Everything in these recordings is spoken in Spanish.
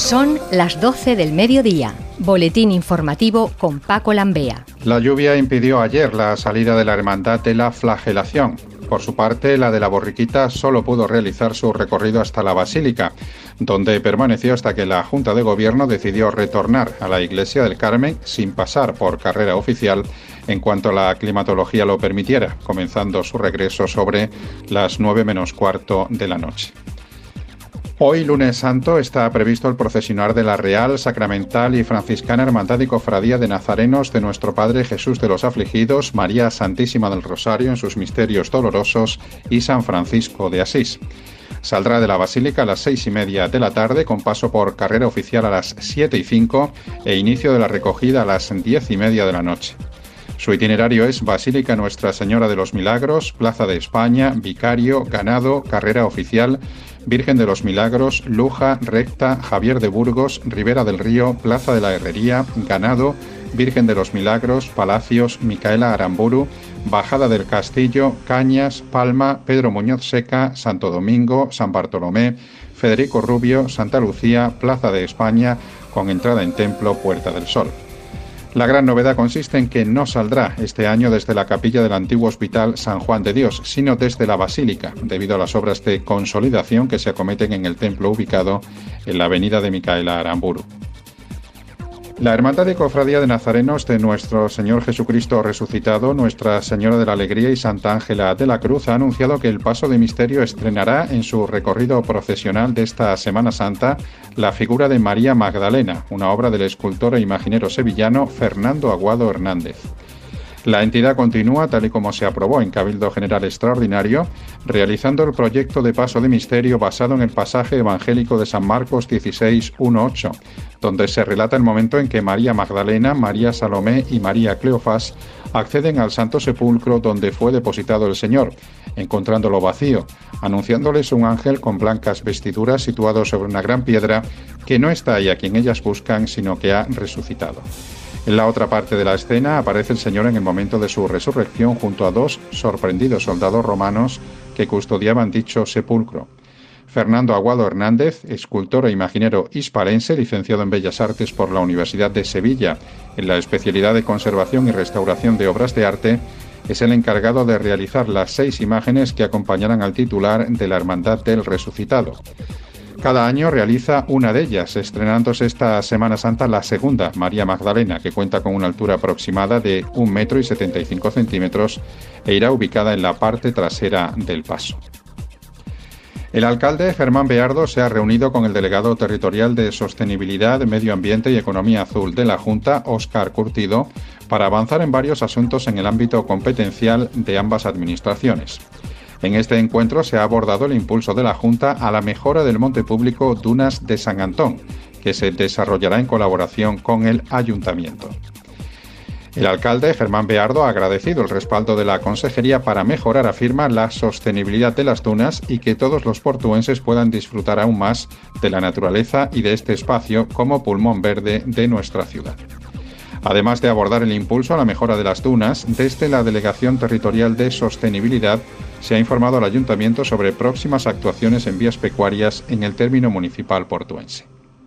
Son las 12 del mediodía. Boletín informativo con Paco Lambea. La lluvia impidió ayer la salida de la Hermandad de la Flagelación. Por su parte, la de la Borriquita solo pudo realizar su recorrido hasta la Basílica, donde permaneció hasta que la Junta de Gobierno decidió retornar a la Iglesia del Carmen sin pasar por carrera oficial en cuanto la climatología lo permitiera, comenzando su regreso sobre las 9 menos cuarto de la noche. Hoy, lunes santo, está previsto el procesionar de la Real, Sacramental y Franciscana Hermandad y Cofradía de Nazarenos de Nuestro Padre Jesús de los Afligidos, María Santísima del Rosario en sus misterios dolorosos y San Francisco de Asís. Saldrá de la Basílica a las 6:30 de la tarde, con paso por carrera oficial a las 7:05 e inicio de la recogida a las 10:30 de la noche. Su itinerario es Basílica Nuestra Señora de los Milagros, Plaza de España, Vicario, Ganado, Carrera Oficial, Virgen de los Milagros, Luja, Recta, Javier de Burgos, Ribera del Río, Plaza de la Herrería, Ganado, Virgen de los Milagros, Palacios, Micaela Aramburu, Bajada del Castillo, Cañas, Palma, Pedro Muñoz Seca, Santo Domingo, San Bartolomé, Federico Rubio, Santa Lucía, Plaza de España, con entrada en Templo, Puerta del Sol. La gran novedad consiste en que no saldrá este año desde la capilla del antiguo Hospital San Juan de Dios, sino desde la Basílica, debido a las obras de consolidación que se acometen en el templo ubicado en la avenida de Micaela Aramburu. La Hermandad y Cofradía de Nazarenos de Nuestro Señor Jesucristo Resucitado, Nuestra Señora de la Alegría y Santa Ángela de la Cruz ha anunciado que el Paso de Misterio estrenará en su recorrido procesional de esta Semana Santa la figura de María Magdalena, una obra del escultor e imaginero sevillano Fernando Aguado Hernández. La entidad continúa, tal y como se aprobó en Cabildo General Extraordinario, realizando el proyecto de Paso de Misterio basado en el pasaje evangélico de San Marcos 16:1-8, donde se relata el momento en que María Magdalena, María Salomé y María Cleofás acceden al Santo Sepulcro donde fue depositado el Señor, encontrándolo vacío, anunciándoles un ángel con blancas vestiduras situado sobre una gran piedra que no está ahí a quien ellas buscan, sino que ha resucitado. En la otra parte de la escena aparece el Señor en el momento de su resurrección junto a dos sorprendidos soldados romanos que custodiaban dicho sepulcro. Fernando Aguado Hernández, escultor e imaginero hispalense, licenciado en Bellas Artes por la Universidad de Sevilla, en la especialidad de conservación y restauración de obras de arte, es el encargado de realizar las 6 imágenes que acompañarán al titular de la Hermandad del Resucitado. Cada año realiza una de ellas, estrenándose esta Semana Santa la segunda, María Magdalena, que cuenta con una altura aproximada de 1,75 m e irá ubicada en la parte trasera del paso. El alcalde Germán Beardo se ha reunido con el delegado territorial de Sostenibilidad, Medio Ambiente y Economía Azul de la Junta, Óscar Curtido, para avanzar en varios asuntos en el ámbito competencial de ambas administraciones. En este encuentro se ha abordado el impulso de la Junta a la mejora del monte público Dunas de San Antón, que se desarrollará en colaboración con el Ayuntamiento. El alcalde Germán Beardo ha agradecido el respaldo de la Consejería para mejorar, afirma, la sostenibilidad de las dunas y que todos los portuenses puedan disfrutar aún más de la naturaleza y de este espacio como pulmón verde de nuestra ciudad. Además de abordar el impulso a la mejora de las dunas, desde la Delegación Territorial de Sostenibilidad se ha informado al Ayuntamiento sobre próximas actuaciones en vías pecuarias en el término municipal portuense.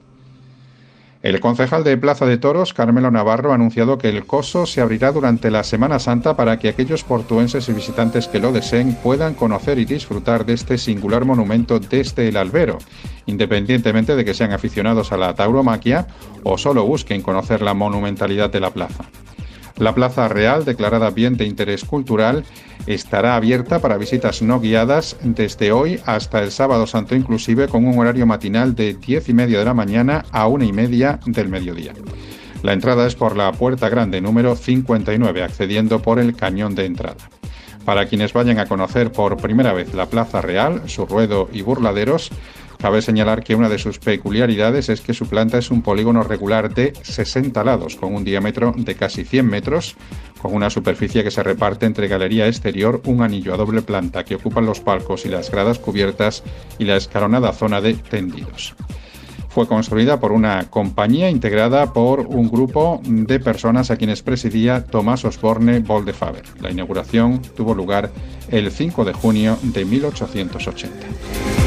El concejal de Plaza de Toros, Carmelo Navarro, ha anunciado que el Coso se abrirá durante la Semana Santa para que aquellos portuenses y visitantes que lo deseen puedan conocer y disfrutar de este singular monumento desde el albero, independientemente de que sean aficionados a la tauromaquia o solo busquen conocer la monumentalidad de la plaza. La Plaza Real, declarada bien de interés cultural, estará abierta para visitas no guiadas desde hoy hasta el Sábado Santo inclusive, con un horario matinal de 10:30 de la mañana a 1:30 del mediodía. La entrada es por la Puerta Grande número 59, accediendo por el cañón de entrada. Para quienes vayan a conocer por primera vez la Plaza Real, su ruedo y burladeros, cabe señalar que una de sus peculiaridades es que su planta es un polígono regular de 60 lados, con un diámetro de casi 100 metros, con una superficie que se reparte entre galería exterior, un anillo a doble planta que ocupan los palcos y las gradas cubiertas y la escalonada zona de tendidos. Fue construida por una compañía integrada por un grupo de personas a quienes presidía Tomás Osborne Boldefaber. La inauguración tuvo lugar el 5 de junio de 1880.